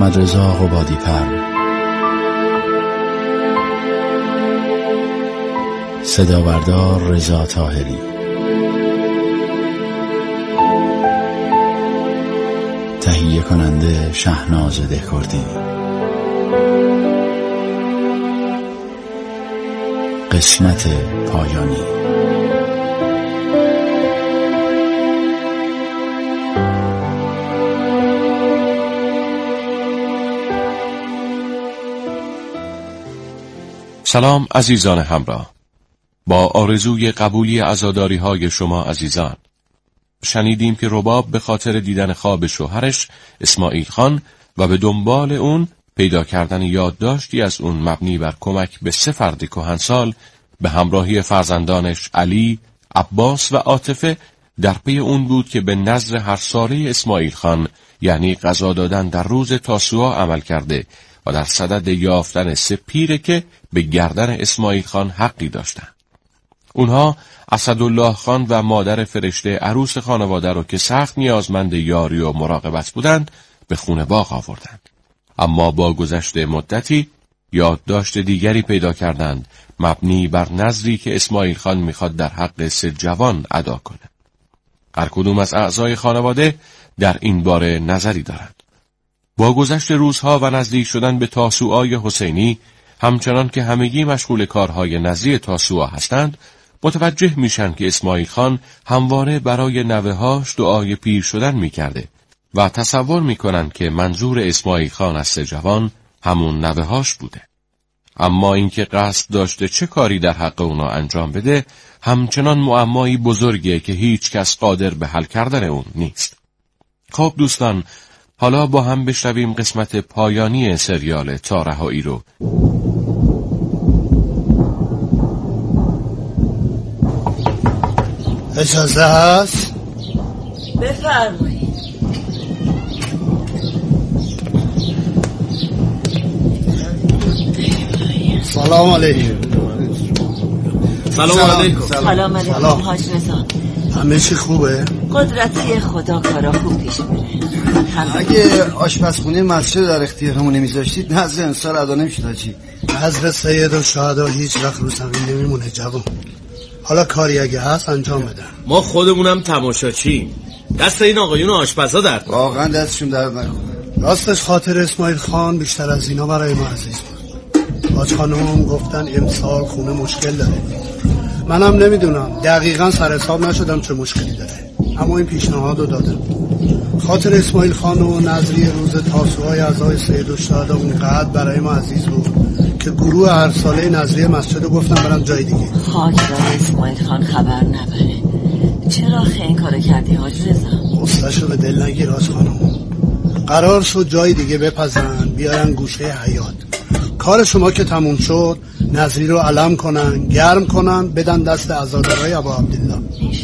رضا قبادی‌پر، صدابردار رضا طاهری، تهیه کننده شهناز دهکردی. قسمت پایانی. سلام عزیزان همراه، با آرزوی قبولی عزاداری‌های شما عزیزان. شنیدیم که رباب به خاطر دیدن خواب شوهرش اسماعیل خان و به دنبال اون پیدا کردن یادداشتی از اون مبنی بر کمک به 3 فرد کهنسال به همراهی فرزندانش علی، عباس و عاطفه در پی اون بود که به نظر هر ساله اسماعیل خان، یعنی غذا دادن در روز تاسوعا عمل کرده و در صدد یافتن 3 پیره که به گردن اسماعیل خان حقی داشتند. اونها اسدالله خان و مادر فرشته عروس خانواده رو که سخت نیازمند یاری و مراقبت بودند به خونه باغ آوردند. اما با گذشت مدتی یادداشت دیگری پیدا کردند مبنی بر نظری که اسماعیل خان میخواد در حق 3 جوان ادا کنه. هر کدوم از اعضای خانواده در این باره نظری دارند. با گذشت روزها و نزدیک شدن به تاسوعای حسینی، همچنان که همگی مشغول کارهای نظری تاسوعا هستند، متوجه میشن که اسماعیل خان همواره برای نوه‌هاش دعای پیر شدن میکرده و تصور میکنن که منظور اسماعیل خان از 3 جوان همون نوه‌هاش بوده. اما اینکه قصد داشته چه کاری در حق اونا انجام بده همچنان معمایی بزرگیه که هیچ کس قادر به حل کردن اون نیست. خب دوستان، حالا با هم بشنویم قسمت پایانی سریال تا رهایی رو. اجازه هست؟ بفرمایید. سلام علیکم. سلام علیکم. سلام علیکم حاج رضا. همه چی خوبه؟ قدرتی خدا کارا خوب پیش میره. اگه آشپزخونه مسجد در اختیارمون نمیذاشتید نظر انصار ادا نمیشد حاجی. نظر سید و شهدا هیچ وقت رو زمین نمیمونه جوان. حالا کاری اگه هست انجام بدن. ما خودمونم تماشاچیم. دست این آقایون آشپزا درد. واقعا دستشون درد نکنه. راستش خاطر اسماعیل خان بیشتر از اینا برای ما عزیز بود. حاج خانم گفتن امسال خونه مشکل داره. منم نمیدونم، دقیقاً سر حساب نشدم چه مشکلی داره، اما این پیشنهاد رو دادم. خاطر اسماعیل خان و نظری روز تاسوعای اعضای سید و شهدا اونقدر برای ما عزیز بود که گروه هر ساله نظری مسجد رو گفتم برم جای دیگه. خاک برای اسماعیل خان خبر نبره. چرا این کارو کردی حاج رضا؟ قصه‌شو به دل نگیر حاج خانم. قرار شد جای دیگه بپزن بیارن گوشه حیاط. کار شما که تموم شد نظری رو علم کنن، گرم کنن، بدن دست عزادارای ابا عبدالله.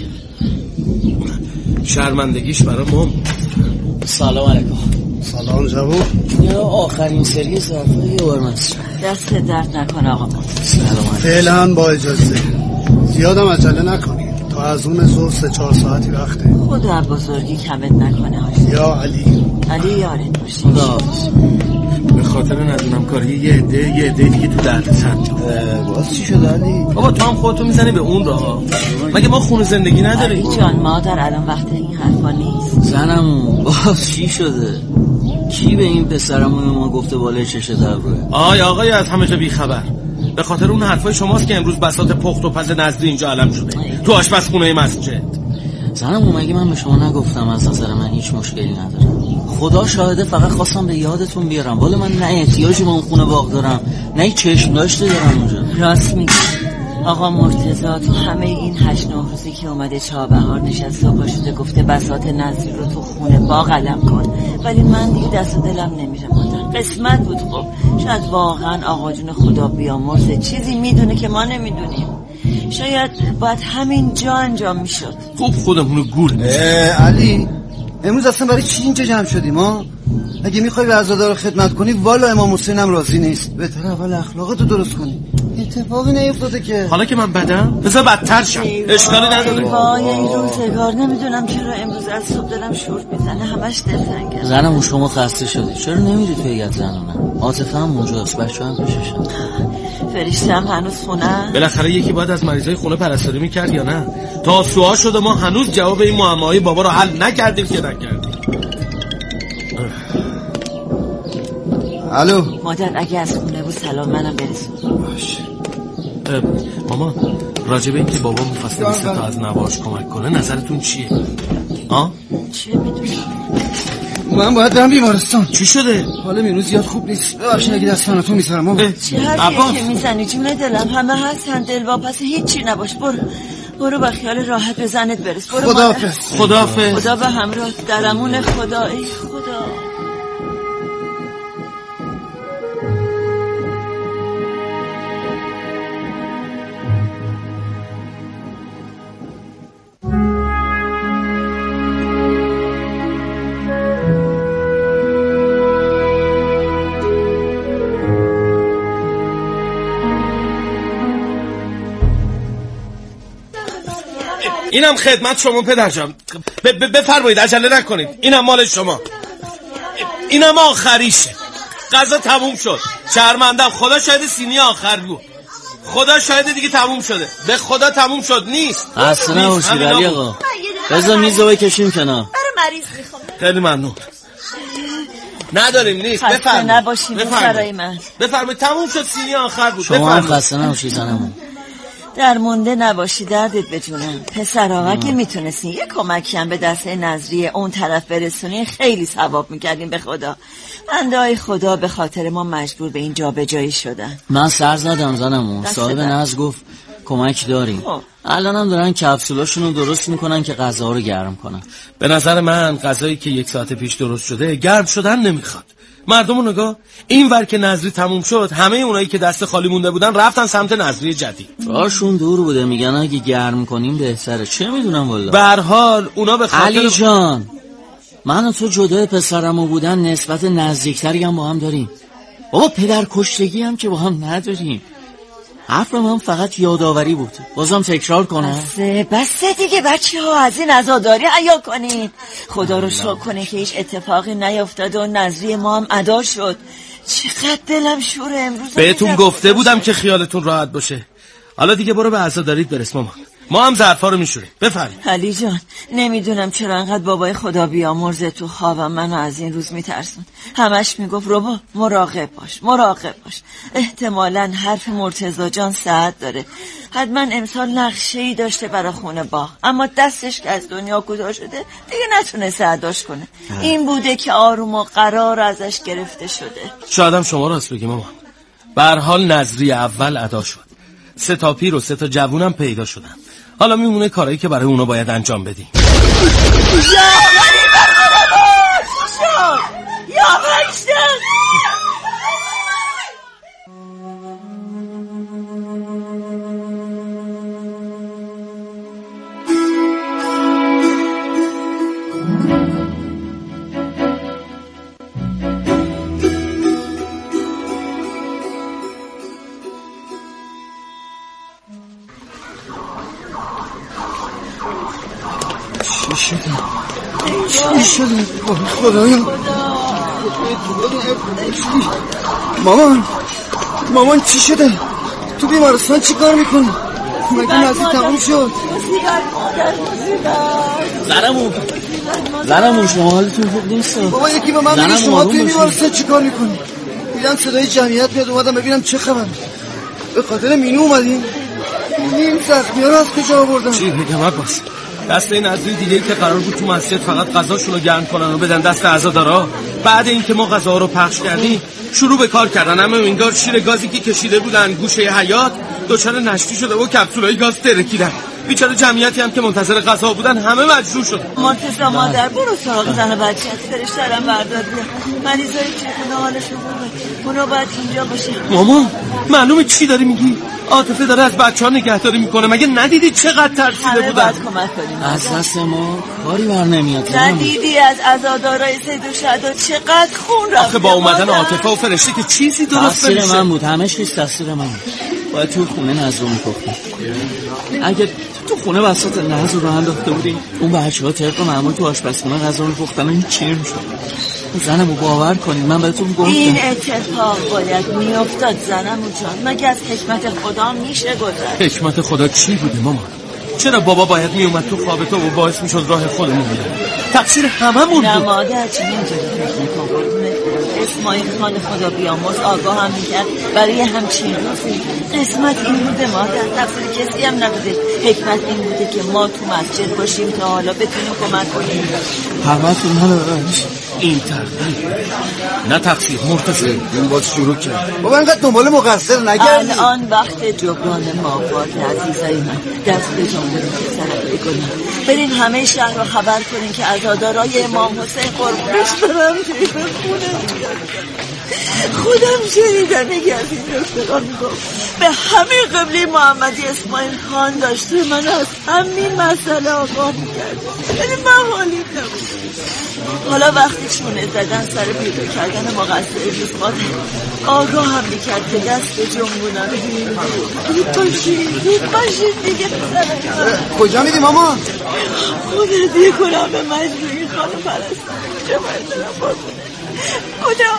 شرمندگیش برای ما. سلام علیکم. سلام جواب. یا آخرین سری ظرفای یه بار مصرف. دست درد نکن آقا. سلام علیکم. فعلا با اجازه زیادم عجله نکنید تا از اون ظهر 3-4 ساعتی وقته. خدا بزرگی کمت نکنه حاجی. یا علی یارت باشی. به خاطر ندونم کاری یه عده دیگه تو درد سر. باز چی شد علی؟ بابا تو هم خودتو میزنی به اون راه. مگه ما خونه زندگی نداریم؟ علی جان مادر الان وقت این حرفا نیست. زنمون باز چی شده؟ کی به این پسرمون ما گفته بالای چشه در روه؟ آقای از همه جا بی خبر. به خاطر اون حرفای شماست که امروز بساط پخت و پز نظری اینجا علم شده تو آشپزخونه مسجد. زنمون مگه من به شما نگفتم از نظر من هیچ مشکلی ندارم؟ خدا شاهده، فقط خواستم به یادتون بیارم. والا من نه احتیاجی به اون خونه باغ دارم، نه چشم داشته دارم اونجا. راست میگی آقا مرتضی. تو همه این 8-9 روزی که اومده چابهار نشسته و پاشده گفته بساط نظری رو تو خونه باغ علم کن، ولی من دیگه دست و دلم نمیره مادر. قسمت بود. خب شاید واقعا آقا جون خدا بیامرزه چیزی میدونه که ما نمیدونیم. شاید باید همین جا انجام میشد. خوب خودمونو گول علی امروز اصلا برای چی اینجا جمع شدیم ها؟ اگه میخوای به عزادار خدمت کنی والا امام حسین هم راضی نیست. بهتره اول اخلاقتو درست کنی. اتفاقی نیفتاده که. حالا که من بدم بذار بدتر شم، اشکالی نداره. وای این روزگار نمیدونم چرا امروز از صبح دلم شورت میزنه، همش دلتنگه. زنم شما خسته شدی، چرا نمیری توی یاد زنونه؟ عاطفه هم اونجاست، بچه هم پیششن. فرشته هم هنوز خونه؟ بالاخره یکی باید از مریضای خونه پرستاری میکرد یا نه؟ تا سوها شده ما هنوز جواب این معماهای بابا رو حل نکردیم که نکردیم. الو مادر اگه از خونه بود سلام منم برسون. باش. ماما راجب این که بابا میخواسته بیسته تا از نواش کمک کنه نظرتون چیه؟ چه میدونی؟ من باید برم بیمارستان. چی شده؟ حالا مینو زیاد خوب نیست، ببخشید اگه دستانتون تو میذارم ماما. چه حرفیه که میزنی جون دلم؟ همه هستن دلواپس، هیچی نباش. برو با خیال راحت به زنت برس. برو. خداحافظ. خدا به همراه. درمون خدا. ای خدا. اینم خدمت شما پدرجان. بفرمایید عجله نکنید، اینم مال شما، اینم آخریشه. غذا تموم شد، شرمندم، خدا شاید سینی آخر بود، خدا شاید دیگه تموم شده، به خدا تموم شد. نیست اصلا نباشید علی آقا، بذار میزو بکشیم کنار. برای مریض میخوام. خیلی ممنون. نداریم، نیست. بفرمایید تموم شد، سینی آخر بود. شما هم خسته نباشید زنمون. در مونده نباشی، دردت بجونم. پسرها اگه میتونستین یه کمکی هم به دسته نظریه اون طرف برسونین خیلی ثواب میکردین. به خدا بنده‌های خدا به خاطر ما مجبور به این جابجایی شدن. من سر زدم زنمون، صاحب ناز گفت کمک داریم. الان هم دارن کپسولاشونو درست میکنن که غذا رو گرم کنن. به نظر من غذایی که 1 ساعت پیش درست شده گرم شدن نمیخواد. مردمو نگاه، این ور که نظری تموم شد همه اونایی که دست خالی مونده بودن رفتن سمت نظری جدید. راهشون دور بوده، میگن اگه گرم کنیم بهتره. چه میدونم والله. به هر حال اونا به خاطر علی جان، من و تو جدای پسرمو بودن نسبت نزدیکتری هم با هم داریم. بابا پدر کشتگی هم که با هم نداریم. حرف من فقط یادآوری بود. بازم تکرار کنم. بس دیگه بچه ها، از این عزاداری حیا کنید. خدا رو شکر کنه که هیچ اتفاقی نیفتاد و نظری ما هم ادا شد. چقدر دلم شوره امروز. بهتون گفته بودم که خیالتون راحت باشه. حالا دیگه برو به عزاداریت برس مامان، ما هم ظرفا رو میشوریم. بفرمایید. علی جان نمیدونم چرا انقدر بابای خدا بیامرز تو خوابم منو از این روز میترسون. همش میگفت ربا مراقب باش. احتمالاً حرف مرتضی جان صحت داره. حتما امسال نقشه‌ای داشته برای خونه باغ، اما دستش که از دنیا کوتاه شده دیگه نتونسته اداش کنه. این بوده که آروم و قرار ازش گرفته شده. شایدم شما راست بگی مامان. به هر حال نظری اول ادا شد، 3 تا پیر و 3 تا جوونم پیدا شدن. حالا میمونه کارهایی که برای اونا باید انجام بدیم. چی شده؟ خدایا مامان چی شده؟ تو بیمارستان چی کار میکنی؟ مگه نزدیک تموم شد؟ زنمون شما حالتون خوب نیست؟ بابا یکی به من بگه شما توی بیمارستان چی کار میکنی؟ دیدم صدای جمعیت میاد، اومدم ببینم چه خبر. به خاطر مینو اومدیم؟ این زخمی ها رو از کجا آوردن؟ چی بگم عباس؟ دست این نظری دیگه که قرار بود تو مسجد فقط غذاشون رو گرم کنن و بدن دست عزادارا، بعد اینکه ما غذا رو پخش کردیم شروع به کار کردن. اما انگار شیر گازی که کشیده بودن گوشه حیاط دچار نشتی شده و کپسولای گاز ترکیدن. بیچاره جمعیتی هم که منتظر غذا بودن همه مجروح شدن. مرتضی مادر برو سراغ زن بچه فرشته‌ام بردار بیا. مریضای چه حالشون خوبه، اونا باید اینجا باشه. مامان معلومه چی داری میگی؟ عاطفه داره از بچه‌ها نگهداری میکنه، مگه ندیدی چقدر ترسیده بودن؟ باید کمک کنیم. از دست ما کاری بر نمیاد. ندیدی از عزادارای سید و شهدا چقدر خون رفت؟ آخه با اومدن عاطفه و فرشته که چیزی درست نمیشه. تقصیر من بود، همه چیز تقصیر من بود. باید توی خونه نظر رو میپختیم. اگه تو خونه بساط نظر رو انداخته بودیم اون بچه ها طبق معمول تو آشپزخونه غذا رو پختن و این چی نمیشد. زنمو باور کنید من بهتون گفتم این اتفاق باید میافتاد زنمو جان. مگه از حکمت خدا میشه گذشت؟ حکمت خدا چی بوده مامان؟ چرا بابا باید میومد تو خواب تو و باعث میشد راه خودمون بریم؟ تقصیر هممون نه بود. مادر چی اینجوری فکر نکن. اسماعیل خان خدا بیامرز آگاه هم میکرد برای همچین روزی. قسمت این بوده مادر، تقصیر کسی هم نبوده. حکمت این بوده که ما تو مسجد باشیم تا حالا بتونیم کمک کنیم. همتون منو ببخشید. این تقدیر نه تقصیر مرتضی. این باز شروع کرد. بابا اینقدر دنبال مقصر نگردی. الان وقت جبران مافات عزیزای من. دست به جنبه پسرم بکنیم. برین همه شهر رو خبر کنین که عزادارای امام حسین قربونش برم توی خونه. خودم شنیدم یکی از این دکترها میگفت به همه قبله محمدی اسماعیل خان داشته من از همین مسئله آگاه میکرد. یعنی من حالی نبود. حالا وقتی چونه زدن سر پیدا کردن مقصر جسمات آگاه هم میکرد که دست به جنبونم. زود باشید دیگه پسرم. کجا میدی ماما؟ خودت یه کنم به مجموعی خانم پرستم. چه باید دارم بازونه کجا؟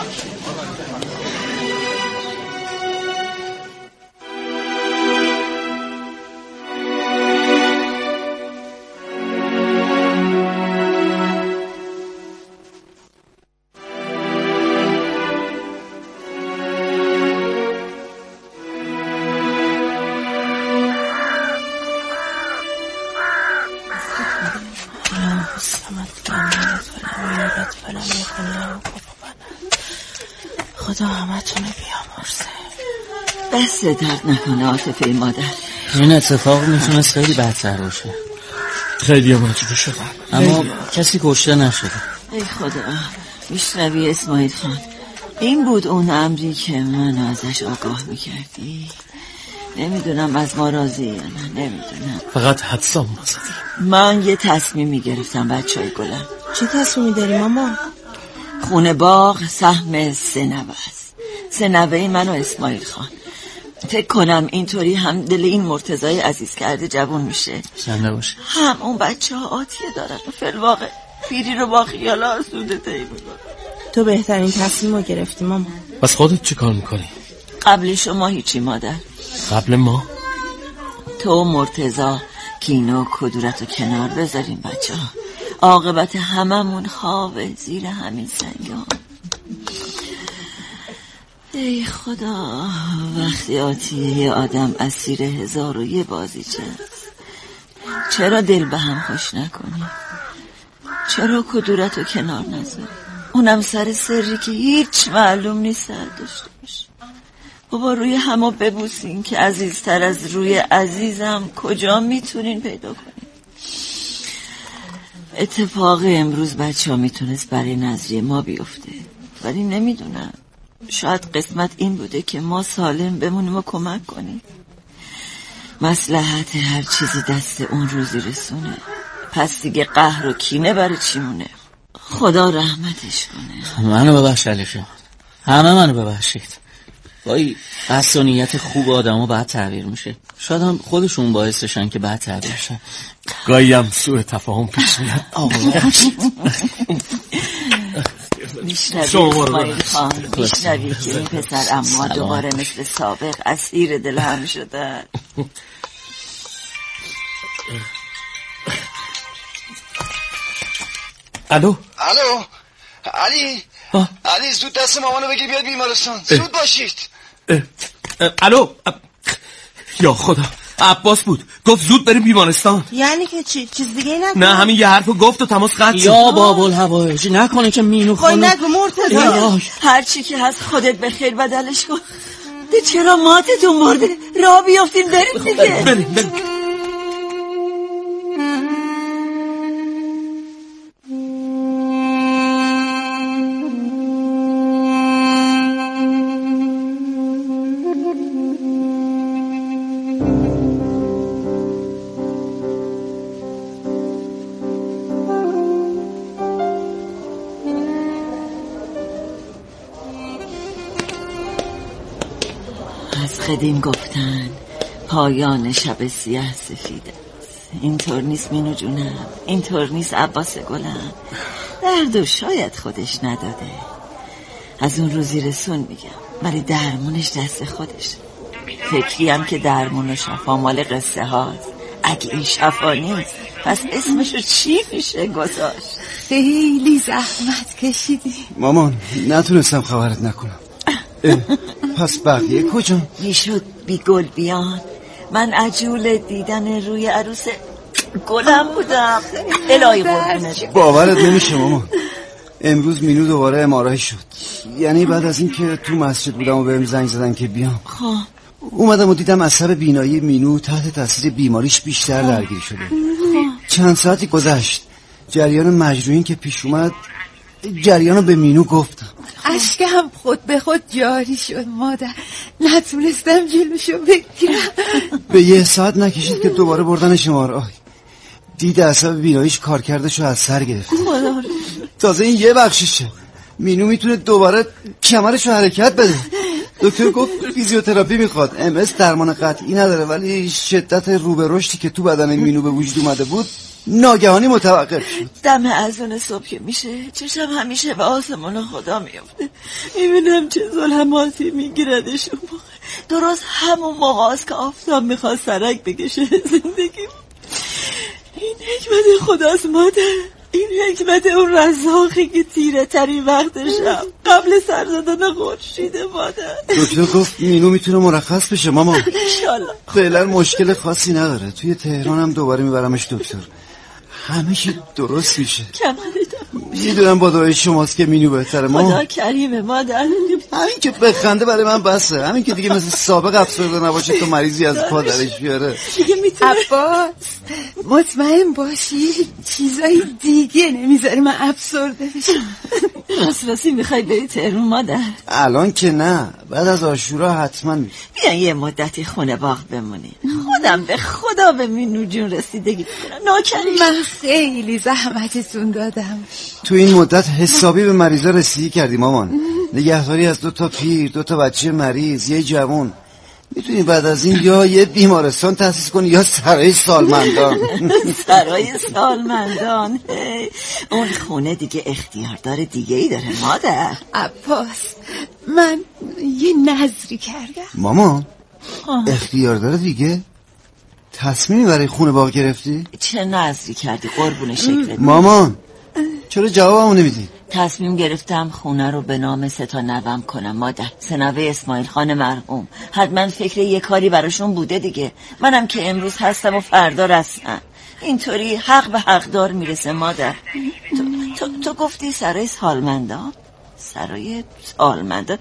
خدا همتون بیامرزه. دست درد نکنه عاطفه مادر. این اتفاق میتونست خیلی بدتر باشه. خیلی مجبور شدم اما کسی کشته نشده. ای خدا میشنوی اسماعیل خان؟ این بود اون امری که من ازش آگاه میکردی. نمیدونم از ما راضی یا نه. نمیدونم. فقط حدسام نزدی. من یه تصمیمی گرفتم بچه‌های گلم. چه تصمیمی داری ماما؟ خونه باغ سهم 3 نوه است. 3 نوه من و اسماعیل خان. فکر کنم اینطوری هم دل این مرتضای عزیز کرده جوون میشه. زنده باشه. هم اون بچه ها آتیه دارن و فی‌الواقع پیری رو با خیال آسوده طی می‌کنن. تو بهترین تصمیم رو گرفتی ماما. بس خودت چی کار میکنی؟ قبل شما هیچی مادر. قبل ما؟ تو مرتضا کینه و کدورت رو کنار بذاریم بچه ها. عاقبت هممون خوابه زیر همین سنگان. ای خدا وقتی آتیه یه آدم اسیر 1001 بازیچه است. چرا دل به هم خوش نکنی؟ چرا کدورت رو کنار نذاری؟ اونم سر سری که هیچ معلوم نیست سر داشته باشه. بابا روی همو ببوسین که عزیزتر از روی عزیزم کجا میتونین پیدا کنین؟ اتفاق امروز بچه ها میتونست برای نظریه ما بیفته، ولی نمیدونم. شاید قسمت این بوده که ما سالم بمونیم و کمک کنیم. مصلحت هر چیزی دست اون روزی رسونه. پس دیگه قهر و کینه برای چی مونه؟ خدا رحمتش کنه. منو ببخش علی جان. همه منو ببخشید. وای قصد و نیت خوب آدم ها بعد تعبیر میشه. شاید هم خودشون باعثشن که بعد تعبیر شن. گاهی هم سوء تفاهم پیش میاد. میشنوی اسماعیل خان، میشنوی که این پسر اما دوباره مثل سابق اسیر دل هم شده. الو علی زود دست مامانو بگی بیاد بیمارستان. زود باشید. الو یا خدا عباس بود، گفت زود بریم بیمارستان. یعنی که چی؟ چیز دیگه نگو؟ نه همین یه حرفو گفت و تماس قطع شد. یا بابالهوایج نکنه که مینو خانم. نگو مرتضی. هر چی که هست خودت به خیر بدلش کن. چرا ماتتون مرده؟ راه بیافتین بریم دیگه. بریم. از قدیم گفتن پایان شب سیاه سفید است. اینطور نیست مینو جونم، اینطور نیست عباس گلم. دردو شاید خودش نداده، از اون روزی رسون میگم، ولی درمونش دست خودش. فکریم که درمون و شفا مال قصه هاست. اگه این شفا نیست پس اسمشو چی میشه گذاشت؟ خیلی زحمت کشیدی مامان. نتونستم خبرت نکنم. پس بقیه کجا؟ میشد بی گل بیان. من عجول دیدن روی عروس گلم بودم. الهی قربونش. باورت نمیشه مامان، امروز مینو دوباره امارای شد. یعنی بعد از این که تو مسجد بودم و بهم زنگ زدن که بیام، اومدم و دیدم اثر بینایی مینو تحت تاثیر بیماریش بیشتر درگیر شده. چند ساعتی گذشت، جریان مجروحین که پیش اومد، جریانو به مینو گفتم. اشکم خود به خود جاری شد مادر، نتونستم جلوشو بگیرم. به 1 ساعت نکشید که دوباره بردنش امارای. دید اعصاب بیناییش کار کردشو از سر گرفت. تازه این یه بخششه، مینو میتونه دوباره کمرشو حرکت بده. دکتر گفت فیزیوتراپی میخواد. MS درمان قطعی نداره، ولی شدت رو به رشدی که تو بدن مینو به وجود اومده بود ناگهانی متوقف شد. دم اذان صبح که میشه چشم همیشه به آسمان خدا میفته. میبینم چه ظلماتی میگیردش اون موقع. درست همون موقع است که آفتاب میخواد سرک بکشه زندگی. این حکمت خداست مادر، این حکمت اون رزاقی که تیره ترین وقت شب قبل سر زدن خورشیده مادر. دکتر گفت مینو میتونه مرخص بشه ماما. انشالله. فعلا مشکل خاصی نداره. توی تهران هم دوباره میبرمش دکتر، همیشه درست میشه. میدونم با دعای شماست که مینو بهتره. خدا کریمه مادر. همین که بخنده برای من بسه، همین که دیگه مثل سابق افسرده نباشه تو مریضی از پادرش بیاره. دیگه میتونه. عباس مطمئن باشی چیزای دیگه نمیذاره من افسرده بشم. واسه میخوای بری تهران مادر؟ الان که نه، بعد از عاشورا حتما. بیا یه مدتی خونه باغ بمونی. خودم به خدا به مینو جون رسیدگی کنم. ناکریش من خیلی زحمتتون دادم. تو این مدت حسابی به مریضا رسیدگی کردی مامان. نگهداری از 2 تا پیر، 2 تا بچه مریض، یه جوان. میتونی بعد از این یا یه بیمارستان تأسیس کنی یا سرای سالمندان. سرای سالمندان. اون خونه دیگه اختیاردار دیگه ای داره مادر. عباس من یه نظری کردم. مامان اختیاردار دیگه؟ تصمیمی برای خونه باغ گرفتی؟ چه نظری کردی قربون شکلت؟ مامان چرا جوابمو نمیدی؟ تصمیم گرفتم خونه رو به نام 3 تا نوام کنم مادر. 3 نوه اسماعیل خان مرحوم. حتما فکر یه کاری براشون بوده دیگه. منم که امروز هستم و فردا رستم. اینطوری حق به حقدار میرسه مادر. تو گفتی سرای سالمندان؟ سرای سالمندان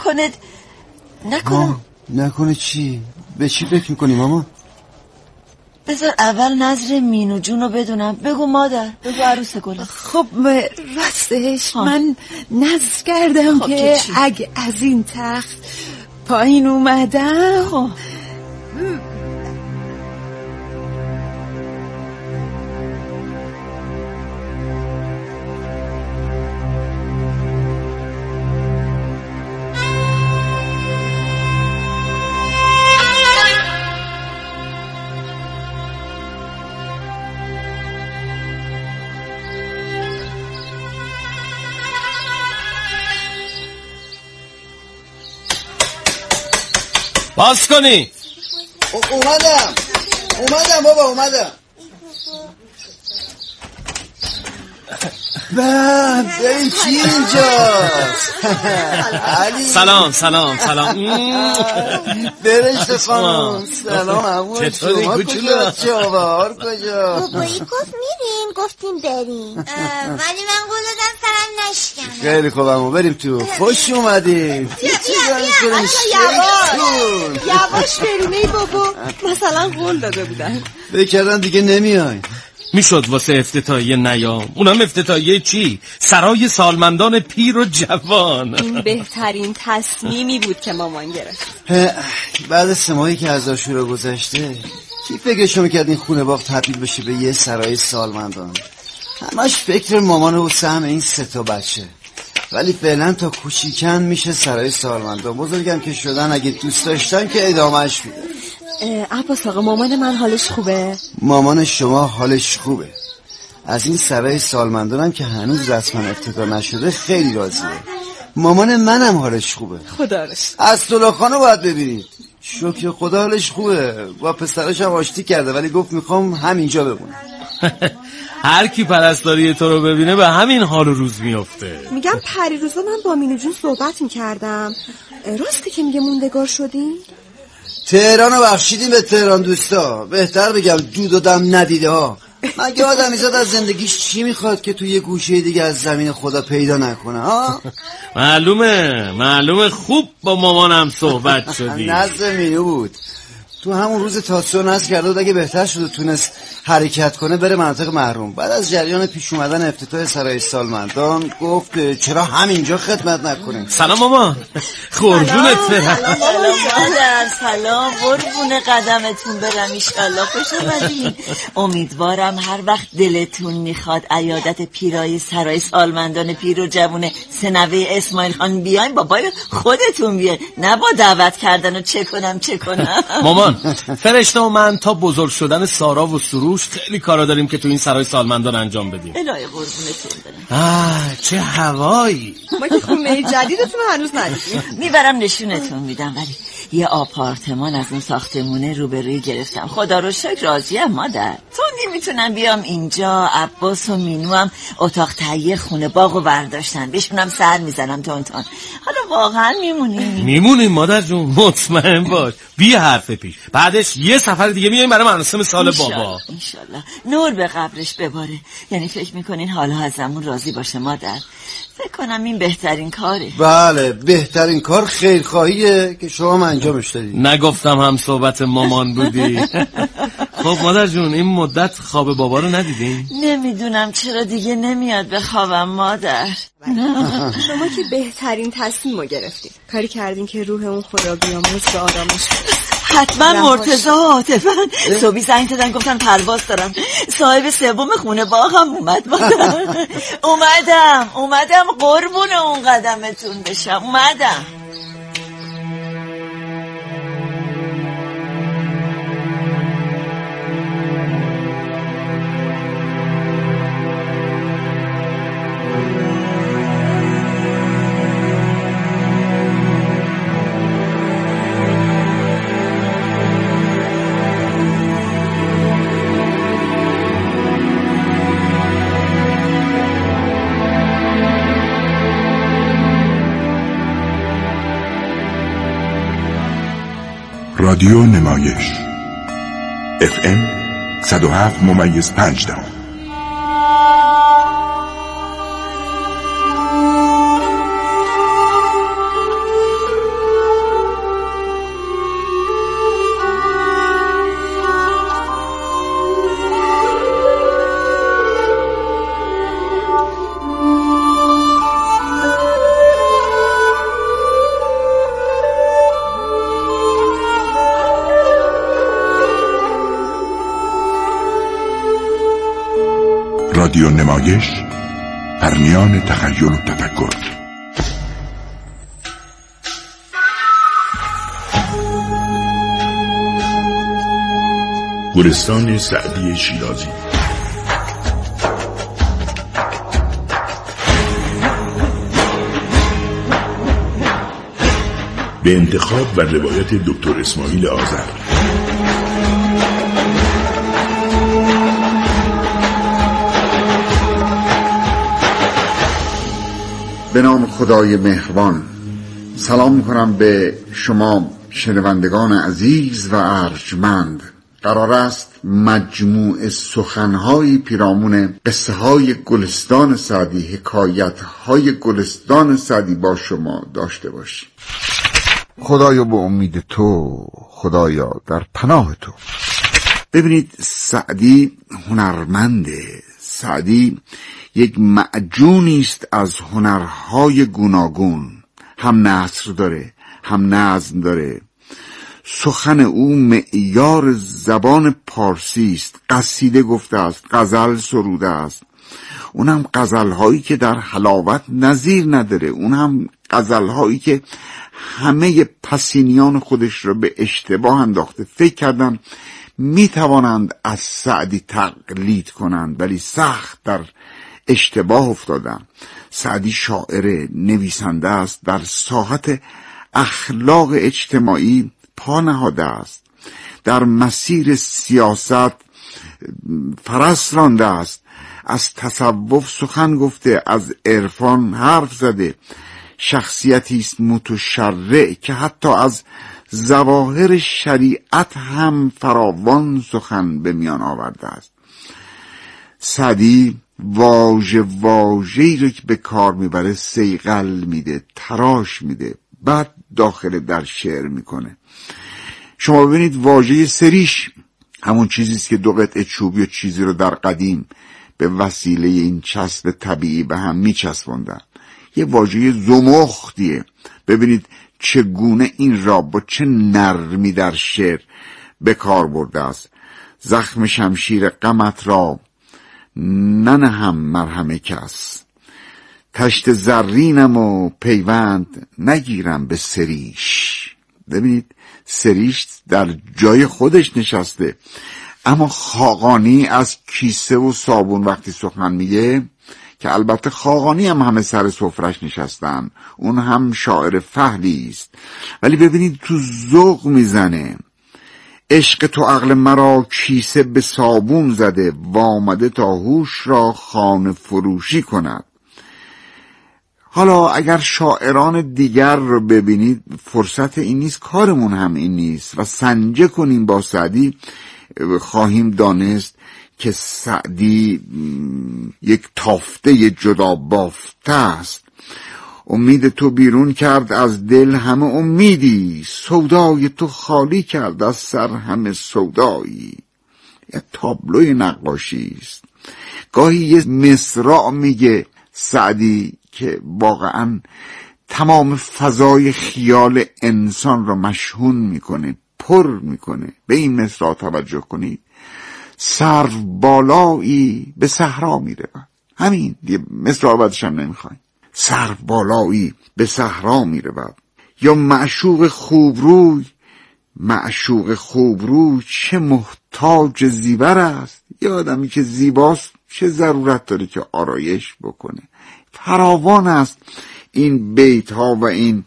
نکنه چی؟ به چی فکر میکنی ماما؟ بذار اول نظر مینو جون رو بدونم. بگو مادر، بگو عروس گلم. خب راستش من نظر کردم که اگه از این تخت پایین اومدم باز کنی. اومدم بابا اومدم. ببین کی اینجاست. سلام برشت خانم. سلام عمو. چطوری کوچولو؟ چاوار کجا؟ بابایی گفت میریم، گفتیم بریم، ولی من قول دادم سرم نشکنم. خیلی خوب عمو بریم تو. خوش اومدیم. یواش بریم ای بابا. مثلا قول داده بودن. بکردن دیگه نمیاین. میشد واسه افتتاحیه نیام. اونم افتتاحیه چی؟ سرای سالمندان پیر و جوان. این بهترین تصمیمی بود که مامان گرفت. بعد 3 ماهی که از عاشورا گذشته کی فکرشو میکرد این خونه باغ تبدیل بشه به یه سرای سالمندان؟ همش فکر مامان و سهم این 3 تا بچه. ولی فعلا تا کوچیکن میشه سرای سالمندان. بزرگم که شدن اگه دوست داشتن که ادامهش میده. عباس آقا مامان من حالش خوبه؟ مامان شما حالش خوبه. از این سرای سالمندانم که هنوز رسما افتتاح نشده خیلی راضیه. مامان منم حالش خوبه. خدا رش. اسدالله باید ببینید. شکر خدا حالش خوبه. با پسرش هم آشتی کرده ولی گفت میخوام همینجا بمونم. هر کی پرستاری تو رو ببینه به همین حال و روز میفته. میگم پریروزا من با مینو جون صحبت میکردم. راسته که میگه موندگار شدی؟ تهرانو بخشیدیم به تهران دوستا. بهتر بگم دود و دم ندیده ها. مگه آدمیزاد از زندگیش چی میخواد که توی یه گوشه دیگه از زمین خدا پیدا نکنه ها؟ معلومه خوب با مامانم صحبت شدی. نزد مینو بود. تو همون روز تاسو نصب کرده بود اگه بهتر شد و تونست حرکت کنه بره مناطق محروم. بعد از جریان پیش اومدن افتتاح سرای سالمندان گفت چرا همینجا خدمت نکنیم. سلام ماما. قربونت برم. سلام قربون قدمتون برم. ایشالله خوش اومدین. امیدوارم هر وقت دلتون میخواد عیادت پیرای سرای سالمندان پیر و جوونه سنوه اسماعیل خان بیاین بابای خودتون بیاین، نه با دعوت کردن و چه کنم. مامان فرشته و من تا بزرگ شدن سارا و سروش خیلی کارا داریم که تو این سرای سالمندان انجام بدیم. الهی قربونتون برم. چه هوایی. ما که خونه جدیدتون هنوز ندیدیم. میبرم نشونتون میدم، ولی یه آپارتمان از اون ساختمونه روبروی گرفتم. خدا رو شکر راضیم مادر. تو نمیتونم بیام اینجا. عباس و مینو هم اتاق تهیه خونه باغو برداشتن، بهشونم سر میزنم تون. حالا واقعا میمونیم مادر جون، مطمئن باش. بی حرف پیش. بعدش یه سفر دیگه میایم برای مراسم سال بابا. انشالله نور به قبرش بباره. یعنی فکر میکنین حالا ازمون راضی باشه مادر؟ فکر کنم این بهترین کاره. بله بهترین کار خیرخواهیه که شما انجامش دادید. نگفتم هم صحبت مامان بودی. خب مادر جون این مدت خواب بابا رو ندیدین؟ نمیدونم چرا دیگه نمیاد به خوابم مادر. شما که بهترین تصمیم رو گرفتید. کاری کردین که روح اون خدا بیاموز به آرامش. حتما مرتضی و عاطفه صبحی زنگ زدن گفتن پرواز دارن. صاحب سوم خونه باغ هم اومد. اومدم قربون اون قدمتون بشم. اومدم. رادیو نمایش FM 107.5. رادیو نمایش پرمیان تخیل و تفکر. گلستان سعدی شیرازی. به انتخاب و روایت دکتر اسماعیل آذر. به نام خدای مهربان. سلام میکنم به شما شنوندگان عزیز و ارجمند. قرار است مجموع سخنهای پیرامون قصه های گلستان سعدی، حکایت های گلستان سعدی با شما داشته باشیم. خدایا به امید تو، خدایا در پناه تو. ببینید سعدی هنرمنده. سعدی یک معجونی است از هنرهای گوناگون. هم نثر داره، هم نظم داره. سخن او معیار زبان پارسی است. قصیده گفته است، غزل سروده است. اون هم غزل‌هایی که در حلاوت نظیر نداره، اون هم غزل‌هایی که همه پسینیان خودش رو به اشتباه انداخته. فکر کردن میتوانند از سعدی تقلید کنند ولی سخت در اشتباه افتادن. سعدی شاعر، نویسنده است، در ساحت اخلاق اجتماعی پا نهاده است، در مسیر سیاست فرس رانده است، از تصوف سخن گفته، از عرفان حرف زده. شخصیتی است متشرع که حتی از ظواهر شریعت هم فراوان سخن به میان آورده است. سعدی واژه‌ای رو که به کار میبره صیقل میده، تراش میده، بعد داخل در شعر میکنه. شما ببینید واژه سریش همون چیزیست که دو قطعه چوبی و چیزی رو در قدیم به وسیله این چسب طبیعی به هم میچسبوندن. یه واژه زمختیه. ببینید چگونه این را با چه نرمی در شعر به کار برده است. زخم شمشیر غمت را ننهم مرهم کس، تشت زرینم و پیوند نگیرم به سریش. ببینید سریش در جای خودش نشسته، اما خاقانی از کیسه و صابون وقتی سخن میگه، که البته خاقانی هم همه سر سفرش نشستن، اون هم شاعر فحلی است، ولی ببینید تو ذوق میزنه. عشق تو عقل مرا کیسه به صابون زده، وامده تا هوش را خانه فروشی کند. حالا اگر شاعران دیگر رو ببینید فرصت این نیست، کارمون هم این نیست و سنجه کنیم با سعدی، خواهیم دانست که سعدی یک تافته جدا بافته است. امید تو بیرون کرد از دل همه امیدی، سودای تو خالی کرد از سر همه سودایی. یه تابلوی نقاشی است. گاهی یه مصرع میگه سعدی که واقعا تمام فضای خیال انسان رو مشحون میکنه، پر میکنه. به این مصرع توجه کنید: سرو بالایی به صحرا میره. همین دیگه، مصرع بعدش هم نمیخوایم. سرو بالایی به صحرا میره. یا معشوق خوبروی، معشوق خوبروی چه محتاج زیور است. یه آدمی که زیباست چه ضرورت داره که آرایش بکنه. فراوان است این بیت ها و این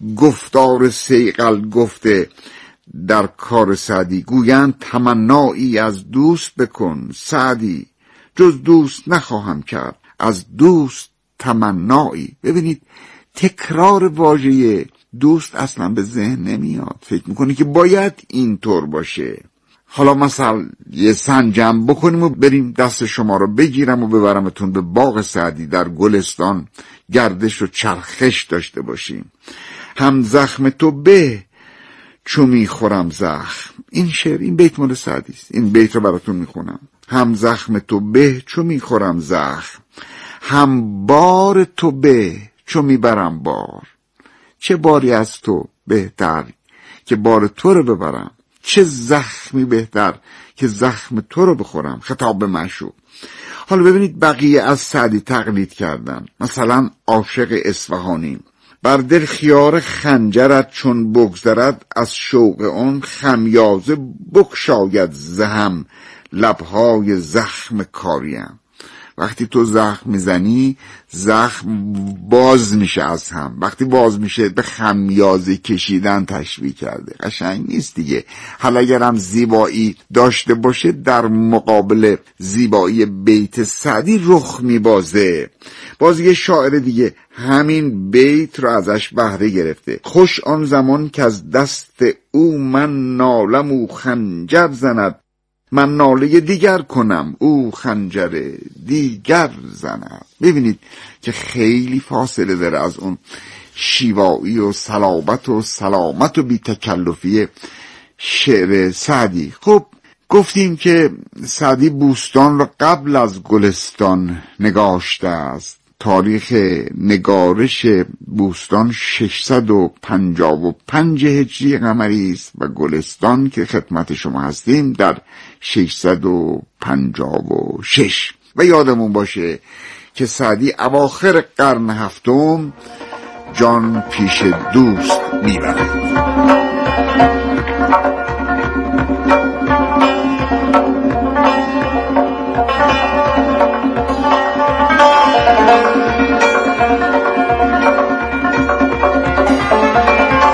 گفتار صیقل گفته در کار سعدی. گویند تمنایی از دوست بکن سعدی، جز دوست نخواهم کرد از دوست تمنایی. ببینید تکرار واژه دوست اصلا به ذهن نمیاد، فکر میکنی که باید اینطور باشه. حالا مثلا یه سنجم بکنیم و بریم دست شما رو بگیرم و ببرمتون به باغ سعدی، در گلستان گردش و چرخش داشته باشیم. هم زخم تو به چو میخورم زخم. این شعر، این بیت مال سعدی است. این بیت رو براتون میخونم: هم زخم تو به چو میخورم زخم، هم بار تو به چو میبرم بار. چه باری از تو بهتر که بار تو رو ببرم، چه زخمی بهتر که زخم تو رو بخورم. خطاب به معشوق. حالا ببینید بقیه از سعدی تقلید کردن. مثلا عاشق اصفهانی: بر دل خیار خنجرت چون بگذرد، از شوق اون خمیازه بکشاید زهم، لبهای زخم کاریم. وقتی تو زخم میزنی زخم باز میشه از هم، وقتی باز میشه به خمیازه کشیدن تشبیه کرده. قشنگ نیست دیگه. حالا اگرم زیبایی داشته باشه در مقابل زیبایی بیت سعدی رخ میبازه. باز یه شاعر دیگه همین بیت رو ازش بهره گرفته: خوش آن زمان که از دست او من نالم او خنجر زند، من ناله دیگر کنم او خنجر دیگر زند. ببینید که خیلی فاصله داره از اون شیوایی و صلابت و سلامت و بی تکلفی شعر سعدی. خب گفتیم که سعدی بوستان را قبل از گلستان نگاشته است. تاریخ نگارش بوستان 655 هجری قمری است و گلستان که خدمت شما هستیم در 656. و یادمون باشه که سعدی اواخر قرن هفتم جان پیش دوست میبره.